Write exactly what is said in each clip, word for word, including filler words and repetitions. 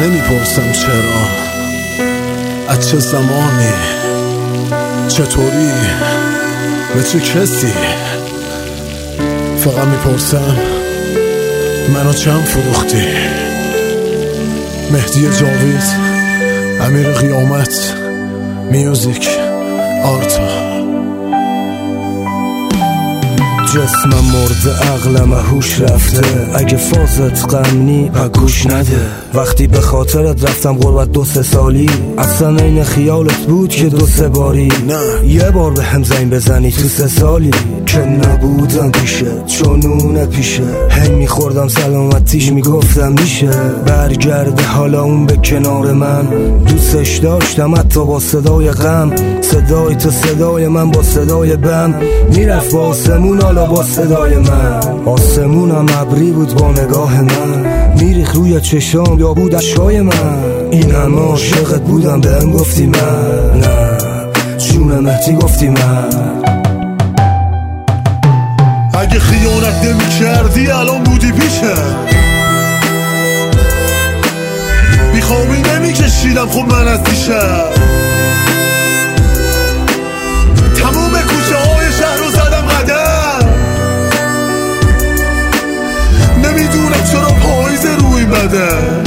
نمیپرسم چرا، از چه زمانی، چطوری، به چه کسی. فقط میپرسم منو چند فروختی. مهدی جاوید، امیر قیامت، میوزیک آرتا. جسمم مرده، عقلم هوش رفته، اگه فازت غمنی پگوش نده. وقتی به خاطرت رفتم غربت دو سه سالی، اصلا این خیالت بود که دو سه باری نه یه بار به هم زنگ بزنی تو سه سالی که نبودم پیشه، چونونه پیشه. هی میخوردم سلامتیش میگفتم میشه برگرده حالا اون به کنار من. دوستش داشتم حتی با صدای غم، صدای تو صدای من با صدای بم. میرفت با آسمون حالا با صدای من، آسمونم ابری بود با نگاه من. میریخ روی چشام یا بود اشکای من. این همه عاشقت بودم بهم گفتی من نه، جون مهدی گفتی من. اگه خیانت نمی کردی الان بودی پیشم، بیخوابی نمی کشیدم خب من از دیشب. تموم کوچه های شهر رو زدم قدم، نمیدونم چرا پاییز روی بدم.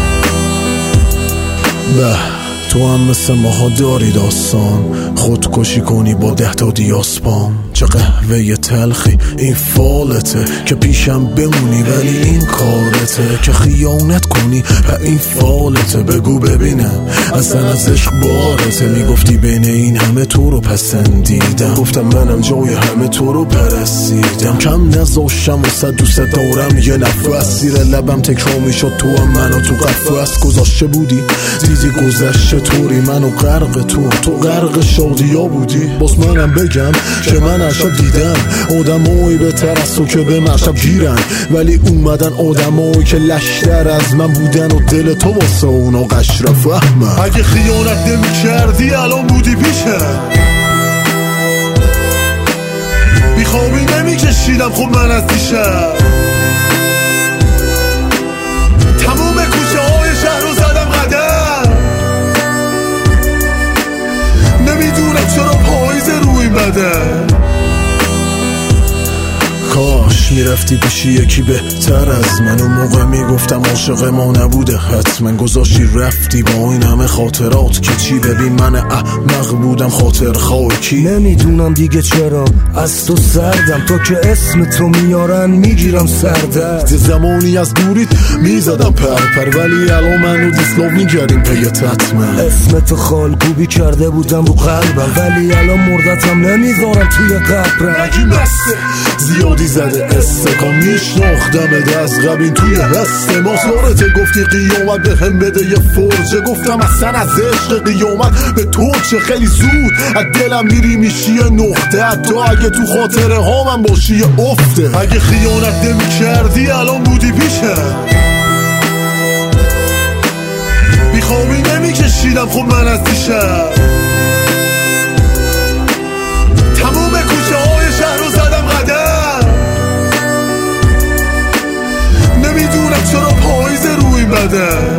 به تو هم مثل ماها داری داستان، خودکشی کنی با ده تا دیاسپان. چه قهوه تلخی این فالته که پیشم بمونی ولی این کارته، که خیانت کنی و این فالته. بگو ببینم اصلا از عشق بارته. میگفتی بین این همه تو رو پسندیدم، گفتم منم جای همه تو رو پرستیدم. کم نذاشتم و صد دوست دارم یه نفس، زیر لبم تکرار میشد تو هم منو تو قفس گذاشته بودی. دیدی گذشته طوری منو غرق تو، تو غرق شادیا بودی. باز منم بگم که من شب دیدم آدمایی بهتر از تو که به مرشب گیرن، ولی اومدن آدمایی که لشتر از من بودن و دل تو واسه اونا قشر فهمم. اگه خیانت نمی کردی الان بودی پیشم، بیخوابی نمی کشیدم خب من از دیشب. تموم کوچه های شهر رو زدم قدم، نمیدونم چرا پاییز روی بدم. کاش میرفتی پیشی یکی بهتر از من، اون موقع میگفتم عاشق ما نبوده حتما. گذاشتی رفتی با این همه خاطرات که چی. ببین من احمق بودم خاطر خاکی. نمیدونم دیگه چرا از تو سردم، تو که اسم تو میارن میگیرم سردرد. زمانی از دوریت میزدم پرپر، ولی الان منو دیسلاو میگردیم پیت حتما. اسم تو خالکوبی کرده بودم رو قلبم، ولی الان مردتم نمیذارم توی قبرم. نگی مسته زیادی زده استکان، میشناختم از قبین توی هست ما. سارته گفتی قیامت به هم بده یه فرجه، گفتم اصلا از عشق قیامت به تو چه. خیلی زود از دلم میری میشی یه نقطه، حتی اگه تو خاطره ها من باشی یه افته. اگه خیانت نمی کردی الان بودی پیشم، بیخوابی نمی کشیدم خب من از دیشب. تموم کوچه های شهر رو زدم قدم، نمیدونم چرا پاییز روی بدم.